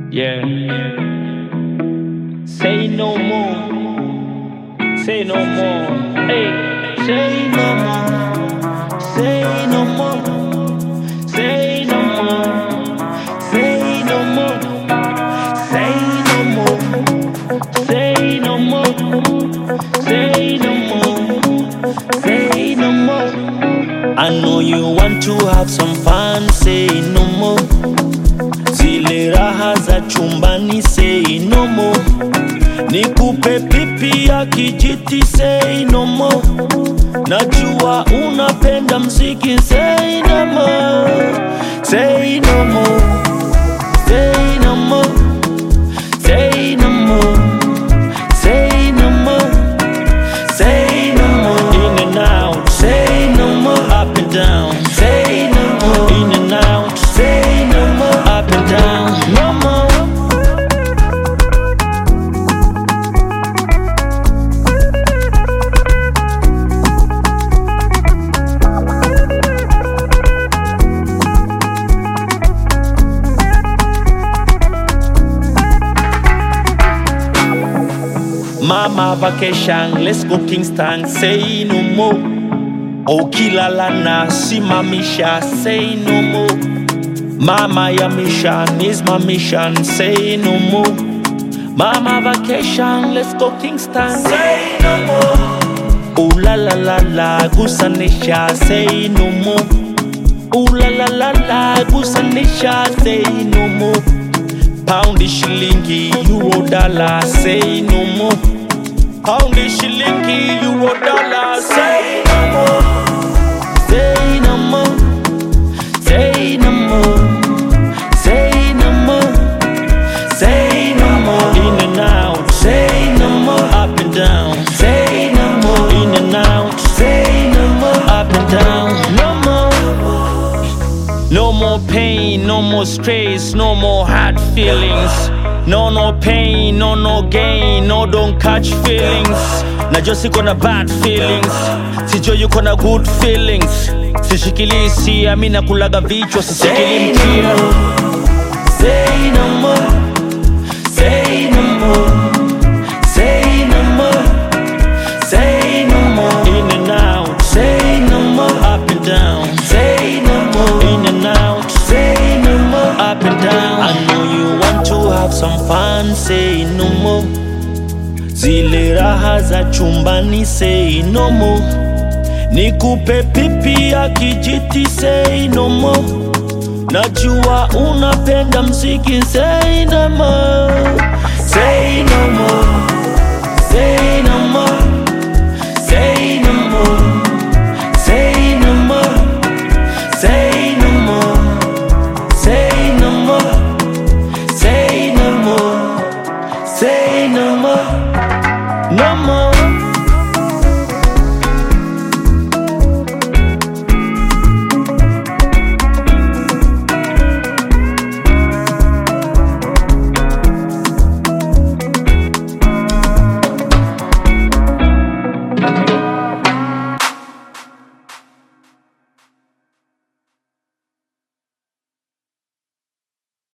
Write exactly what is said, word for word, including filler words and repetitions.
Yeah. Say no more. Say no more. Hey. Say no more. Say no more. Say no more. Say no more. Say no more. Say no more. Say no more. Say no more. I know you want to have some fun. Say no more. Zile raha za chumbani, say no more. Nikupe pipi ya kijiti, say no more. Najua unapenda mziki, say no more. Say no more. Say no more. Say no more. Say no more. Say no more. In and out, say no more. Up and down, say no more. In and out, say no more. Up and down, no more. Mama vacation, let's go Kingston, say no more. Okilalana, simamisha, say no more. Mama ya mission is my mission, say no more. Mama vacation, let's go Kingston, say no more. Ooh la la la la, gusanisha, say no more. Ooh la la la la, gusanisha, say no more. Pound shilingi, euro dollar, say no more. Pound shilingi, euro dollar, say no more. Say no more. Say no more. Say no more. Say no more. In and out, say no more. Up and down, say no more. In and out, say no more. Up and down, no more. No more pain, no more stress, no more hard feelings. No, no pain, no, no gain, no don't catch feelings. Najua siko na bad feelings, sijua yuko na good feelings. Sishikili hisia, mi nakulaga vichwa, sisikili mkia. Say no more. Say no more. Say no more. Say no more. In and out, say no more. Up and down, say no more. In and out, say no more. Up and down. I know you want to have some fun, say no more. Zile raha za chumbani, say no more. Nikupe pipi ya kijiti, say no more. Najua unapenda mziki, say no more. Say no more. Say no more.